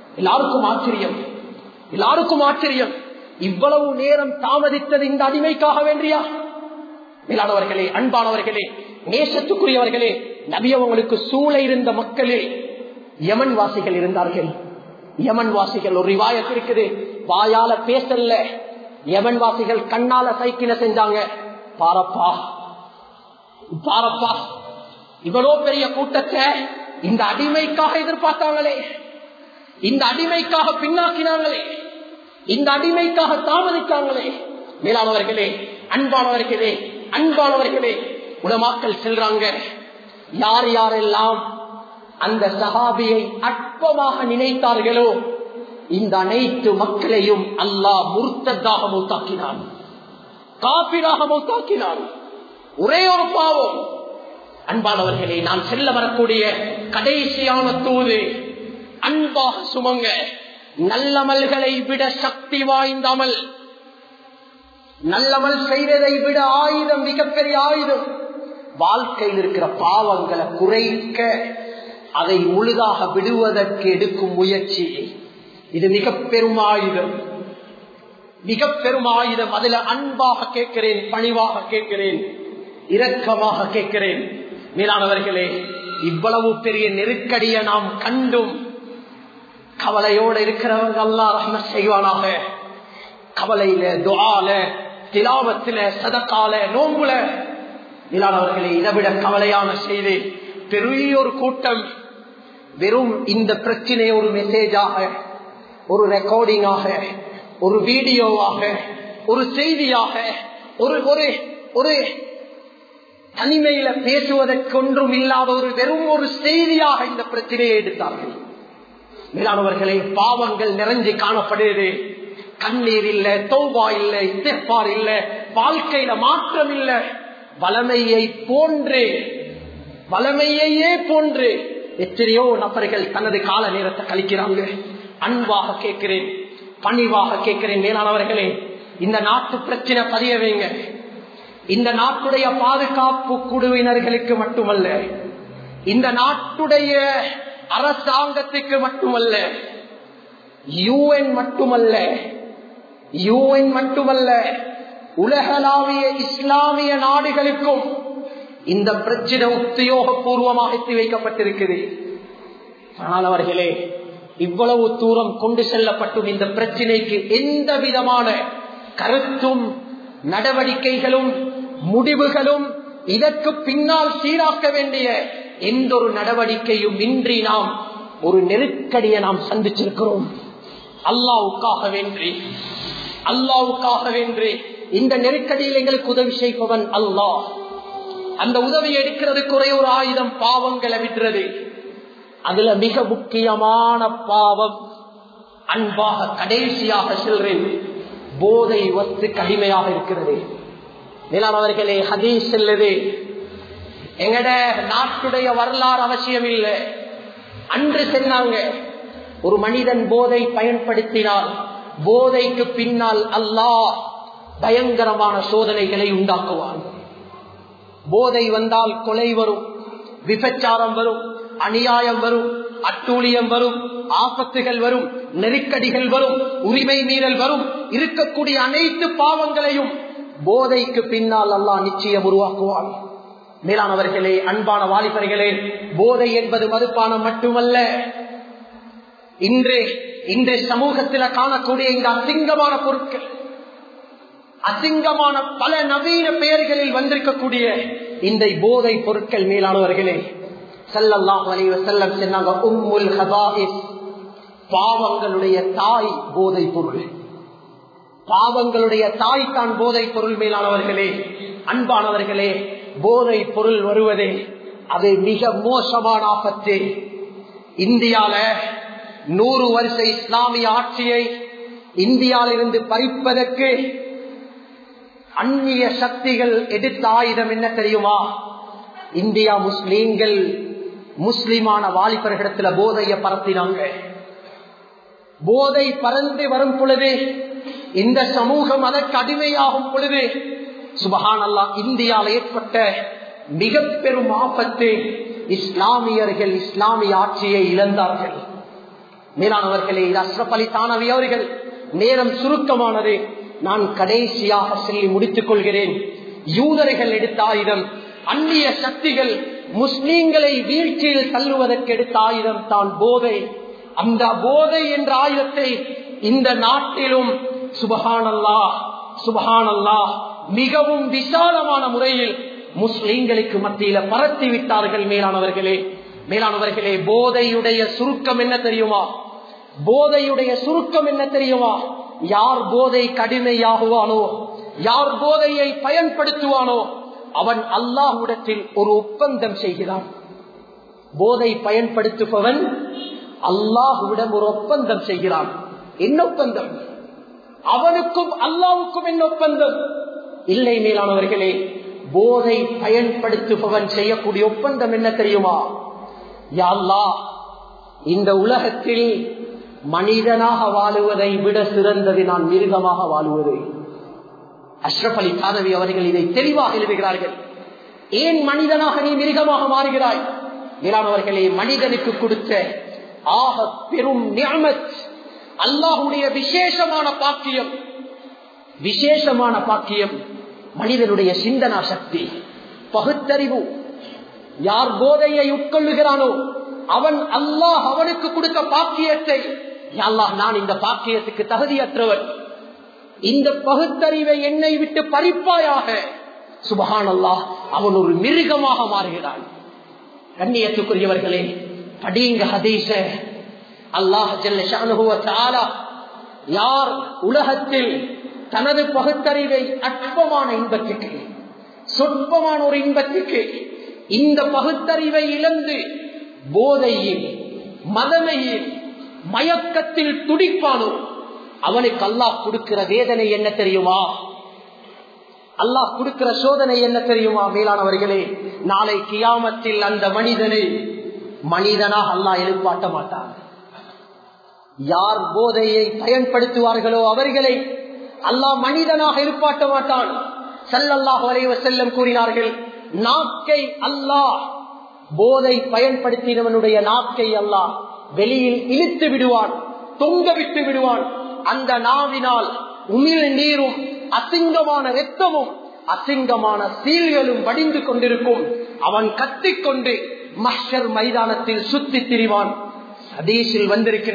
எல்லாருக்கும் ஆச்சரியம். இவ்வளவு நேரம் தாமதித்தது இந்த அடிமைக்காக வேண்டியா? மேலானவர்களே, அன்பானவர்களே, நேசத்துக்குரியவர்களே, நபி அவங்களுக்கு சூழ இருந்த மக்களே யமன் வாசிகள் இருந்தார்கள். யமன் வாசிகள், ஒரு ரிவாயத் இருக்குது, வாயால பேசல, யமன் வாசிகள் கண்ணால சைக்கிள செஞ்சாங்க. பாரப்பா, இவ்வளோ பெரிய கூட்டத்தை இந்த அடிமைக்காக எதிர்பார்த்தாங்களே, இந்த அடிமைக்காக பின்னாக்கினாங்களே, இந்த அடிமைக்காக தாமதித்தாங்களே. மேலானவர்களே, அன்பானவர்களே, உலமாக்கள் செல்றாங்க, யார் யாரெல்லாம் அந்த சஹாபியை அற்பமாக நினைத்தார்களோ இந்த அனைத்து மக்களையும் அல்லாஹ் முர்த்ததாக மௌத்தாக்கினான், காபிராக மௌத்தாக்கினான். ஒரே ஒரு பாவம். அன்பானவர்களே, நான் செல்ல வரக்கூடிய கடைசியான தூது, அன்பாக சுமங்க. நல்லமல்களை விட சக்தி வாய்ந்தாமல், நல்லமல் செய்வதை விட ஆயுதம், மிகப்பெரிய ஆயுதம். வாழ்க்கையில் இருக்கிற பாவங்களை குறைக்க, அதை முழுதாக விடுவதற்கு எடுக்கும் முயற்சி, இது மிக பெரும் ஆயுதம், மிக பெரும் ஆயுதம். அதுல அன்பாக கேட்கிறேன், பணிவாக கேட்கிறேன், இரக்கமாக கேட்கிறேன். மேலானவர்களே, இவ்வளவு பெரிய நெருக்கடியை நாம் கண்டும் கவலையோடு இருக்கிறவங்க அல்லாஹ் ரஹ்மத் செய்வானாக. கவலையில, துஆல, திலாவத்தில, சதகால, நோம்புல இல்லாதவர்களே, இதைவிட கவலையான செய்தி, பெரிய ஒரு கூட்டம் வெறும் இந்த பிரச்சனையை ஒரு மெசேஜாக, ஒரு ரெக்கார்டிங்காக, ஒரு வீடியோவாக, ஒரு செய்தியாக, ஒரு தனிமையில பேசுவதற்கொன்றும் இல்லாத ஒரு வெறும் ஒரு செய்தியாக இந்த பிரச்சனையை எடுத்தார்கள். மேலானவர்களே, பாவங்கள் நிறைஞ்சு காணப்படுது. கண்ணீர் இல்ல, தௌபா இல்ல, இஸ்திக்பார் இல்ல, வாழ்க்கையில மாற்றம் இல்ல. வளமையையே போன்று எத்தனையோ நபர்கள் தனது கால நேரத்தை கழிக்கிறாங்க. அன்பாக கேட்கிறேன், பணிவாக கேட்கிறேன், மேலானவர்களே, இந்த நாட்டு பிரச்சனை பதிய வைங்க. இந்த நாட்டுடைய பாதுகாப்பு குழுவினர்களுக்கு மட்டுமல்ல, இந்த நாட்டுடைய அரசாங்கத்துக்கு மட்டுமல்ல, யூஎன் மட்டுமல்ல, உலகளாவிய இஸ்லாமிய நாடுகளுக்கும் இந்த பிரச்சனை உத்தியோகபூர்வமாக எத்தி வைக்கப்பட்டிருக்கிறது. ஆனால் அவர்களே, இவ்வளவு தூரம் கொண்டு செல்லப்பட்டும் இந்த பிரச்சனைக்கு எந்த விதமான கருத்தும் நடவடிக்கைகளும் முடிவுகளும் இதற்கு பின்னால் சீராக்க வேண்டிய எந்த ஒரு நடவடிக்கையும் இன்றி நாம் ஒரு நெருக்கடியை நாம் சந்திச்சிருக்கிறோம். அல்லாஹ்வுக்காக வேண்டி இந்த நெருக்கடியில் எங்களுக்கு உதவி செய்பவன் அல்லாஹ். அந்த உதவி எடுக்கிறதுக்கு ஒரே ஒரு ஆயுதம் பாவங்களை விடுறது. அதுல மிக முக்கியமான பாவம், அன்பாக கடைசியாக சொல்றேன், போதை வஸ்து கடுமையாக இருக்கிறது. மேலானவர்களே, ஹதீஸ் சொல்லுது, எங்கட நாட்டுடைய வரலாறு அவசியம் இல்லை. அன்று சொன்னாங்க, ஒரு மனிதன் போதை பயன்படுத்தினால் போதைக்கு பின்னால் அல்லாஹ் பயங்கரமான சோதனைகளை உண்டாக்குவான். போதை வந்தால் கொலை வரும், விபச்சாரம் வரும், அநியாயம் வரும், அட்டூழியம் வரும், ஆபத்துகள் வரும், நெருக்கடிகள் வரும், உரிமை மீறல் வரும். இருக்கக்கூடிய அனைத்து பாவங்களையும் போதைக்கு பின்னால் அல்லாஹ் நிச்சயம் உருவாக்குவான். மேலானவர்களே, அன்பான வாலிபர்களே, போதை என்பது மதுபானம் மட்டுமல்ல. இன்று சமூகத்தில் காணக்கூடிய இந்த அசிங்கமான பொருட்கள், அசிங்கமான பல நவீன பெயர்களில் வந்திருக்கக்கூடிய இந்த போதை பொருட்கள், மேலானவர்களே, ஸல்லல்லாஹு அலைஹி வஸல்லம் சொன்னாங்க, உம்முல் ஹபாயிஸ், பாவங்களுடைய தாய் போதை பொருள். பாவங்களுடைய தாய் தான் போதை பொருள். மேலானவர்களே, அன்பானவர்களே, போதை பொருள் வருவதே அது மிக மோசமான ஆபத்து. இந்தியால 100 வருஷ இஸ்லாமிய ஆட்சியை இந்தியாவிலிருந்து பறிப்பதற்கு அந்நிய சக்திகள் எடுத்த ஆயுதம் என்ன தெரியுமா? இந்தியா முஸ்லீம்கள் முஸ்லிமான வாலிபர்களிடத்துல போதைய பரத்தினாங்க. போதை பறந்து வரும் பொழுது, இந்த சமூகம் அதற்கு அடிமையாகும் பொழுது, சுபஹானல்லாஹ், இந்தியாவில் ஏற்பட்ட மிக பெரும் ஆபத்து, இஸ்லாமியர்கள் இஸ்லாமிய ஆட்சியை இழந்தார்கள். மேலானவர்களே, இது அஷ்ரப் அலி தானவி அவர்கள். நேரம் சுருக்கமானது, நான் கடைசியாக சொல்லி முடித்துக் கொள்கிறேன். யூதர்கள் எடுத்த ஆயுதம், அந்நிய சக்திகள் முஸ்லீம்களை வீழ்ச்சியில் தள்ளுவதற்கு எடுத்த ஆயுதம் தான் போதை. அந்த போதை என்ற ஆயுதத்தை இந்த நாட்டிலும் சுபஹானல்லாஹ் சுபஹானல்லாஹ் மிகவும் விசாலமான முறையில் முஸ்லீம்களுக்கு மத்தியில பரத்தி விட்டார்கள். மேலானவர்களே, போதையுடைய சுருக்கம் என்ன தெரியுமா? போதையுடைய சுருக்கம் என்ன தெரியுமா? யார் போதை கடுமையாகுவானோ, யார் போதையை பயன்படுத்துவானோ, அவன் அல்லாஹ்விடத்தில் ஒரு ஒப்பந்தம் செய்கிறான். போதை பயன்படுத்துபவன் அல்லாஹ்விடம் ஒரு ஒப்பந்தம் செய்கிறான். என்ன ஒப்பந்தம்? அவனுக்கும் அல்லாஹ்வுக்கும் என்ன ஒப்பந்தம்? இல்லை மேலானவர்களே, போதை பயன்படுத்துபவன் செய்யக்கூடிய ஒப்பந்தம் என்ன தெரியுமா? யா அல்லாஹ், இந்த உலகத்தில் மனிதனாக வாழுவதை விட சிறந்தது நான் மிருகமாக வாழுவது. அஷ்ரப் அலி தானவி அவர்கள் இதை தெளிவாக எழுதுகிறார்கள். ஏன் மனிதனாக நீ மிருகமாக மாறுகிறாய்? மேலானவர்களே, மனிதனுக்கு கொடுத்த ஆக பெரும் நிஅமத், அல்லாஹ்வுடைய விசேஷமான பாக்கியம் மனிதனுடைய சிந்தனா சக்தி, பகுத்தறிவு. யார் போதையை உட்கொள்ளுகிறானோ அவன் அல்லாஹ் அவனுக்கு கொடுத்த பாக்கியத்தை, அல்லாஹ் நான் இந்த பாக்கியத்துக்கு தகுதியற்றவன், இந்த பகுத்தறிவை என்னை விட்டு பறிப்பாயாக, சுப்ஹானல்லாஹ், அவன் ஒரு மிருகமாக மாறுகிறான். கண்ணியத்துக்குரியவர்களே, படிங்க ஹதீஸ. அல்லாஹ் ஜல்ல ஷஅனுஹு வ தஆலா யார் உலகத்தில் தனது பகுத்தறிவை அற்பமான இன்பத்துக்கு, சொற்பமான ஒரு இன்பத்துக்கு, இந்த பகுத்தறிவை இழந்து போதையில், மதமையில், மயக்கத்தில் துடிப்பானோ அவனுக்கு அல்லாஹ் கொடுக்கிற வேதனை என்ன தெரியுமா? அல்லாஹ் கொடுக்கிற சோதனை என்ன தெரியுமா? மேலானவர்களே, நாளை கியாமத்தில் அந்த மனிதனை மனிதனாக அல்லாஹ் எழுப்பாட்ட மாட்டான். யார் போதையை பயன்படுத்துவார்களோ அவர்களை அல்லாஹ் மனிதனாக எழுப்பாட்ட மாட்டான். ஸல்லல்லாஹு அலைஹி வஸல்லம் கூறினார்கள், நாக்கை அல்லாஹ், போதை பயன்படுத்தினவனுடைய நாக்கை அல்லாஹ் வெளியில் இழுத்து விடுவான், தொங்க விட்டு விடுவான். அந்த நாவினால் உமிழ் நீரும் அசிங்கமான இரத்தமும் அசிங்கமான சீல்களும் வடிந்து கொண்டிருக்கும். அவன் கத்திக்கொண்டு மஹ்ஷர் மைதானத்தில் சுத்தி திரிவான். ஹதீஸில்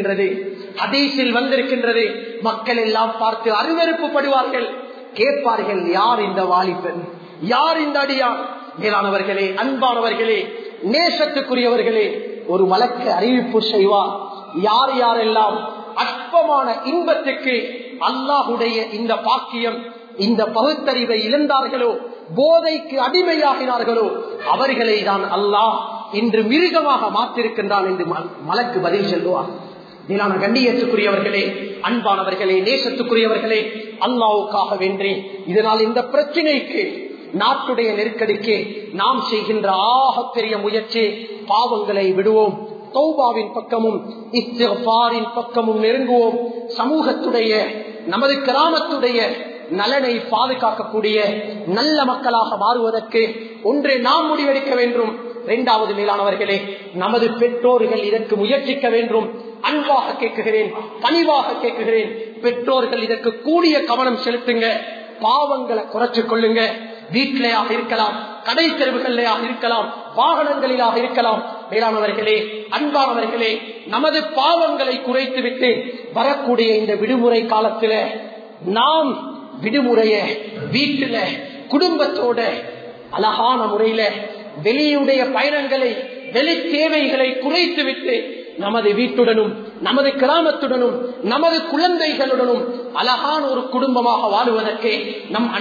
வந்திருக்கின்றது, மக்கள் எல்லாம் பார்த்து அருவருப்பு படுவார்கள், கேட்பார்கள், யார் இந்த வாலிபன், யார் இந்த அடியான்? மேலானவர்களே, அன்பானவர்களே, நேசத்துக்குரியவர்களே, ஒரு மலக்கு அறிவிப்பு செய்வார். யார் யாரெல்லாம் அற்பமான இன்பத்துக்கு அல்லாஹுடைய இந்த பாக்கியம், இந்த பகுத்தறிவை இழந்தார்களோ, போதைக்கு அடிமையாகினார்களோ, அவர்களை தான் அல்லாஹ் இன்று மிருகமாக மாற்றிருக்கின்றான் என்று மலக்கு பதில் சொல்லுவார். மேலான கண்ணியத்துக்குரியவர்களே, அன்பானவர்களே, நேசத்துக்குரியவர்களே, அல்லாஹ்வுக்காக வேண்டி இதனால் இந்த பிரச்சனைக்கு, நாட்டுடைய நெருக்கடிக்கு நாம் செய்கின்ற ஆகப்பெரிய முயற்சி, பாவங்களை விடுவோம், தௌபாவின் பக்கமும் இஸ்திக்ஃபாரின் பக்கமும் நெருங்குவோம். சமூகத்துடைய, நமது கிராமத்துடைய நலனை பாதுகாக்கக்கூடிய நல்ல மக்களாக மாறுவதற்கு ஒன்றே நாம் முடிவெடுக்க வேண்டும். இரண்டாவது, மேலானவர்களே, நமது பெற்றோர்கள் இதற்கு முயற்சிக்க வேண்டும். அன்பாக கேட்குகிறேன், பணிவாக கேட்குகிறேன், பெற்றோர்கள் இதற்கு கூடிய கவனம் செலுத்துங்க. பாவங்களை குறைச்சு கொள்ளுங்க. வீட்டிலேயாக இருக்கலாம், கடை தெருவுகளிலேயாக இருக்கலாம், வாகனங்களிலாக இருக்கலாம். மேலானவர்களே, அன்பானவர்களே, நமது பாவங்களை குறைத்துவிட்டு வரக்கூடிய இந்த விடுமுறை காலத்தில் நாம் விடுமுறைய வீட்டில குடும்பத்தோட அழகான முறையில வெளியுடைய பயணங்களை, வெளி தேவைகளை குறைத்துவிட்டு நமது வீட்டுடனும், நமது கிராமத்துடனும், நமது குழந்தைகளுடனும் அழகான ஒரு குடும்பமாக வாழுவதற்கு நம்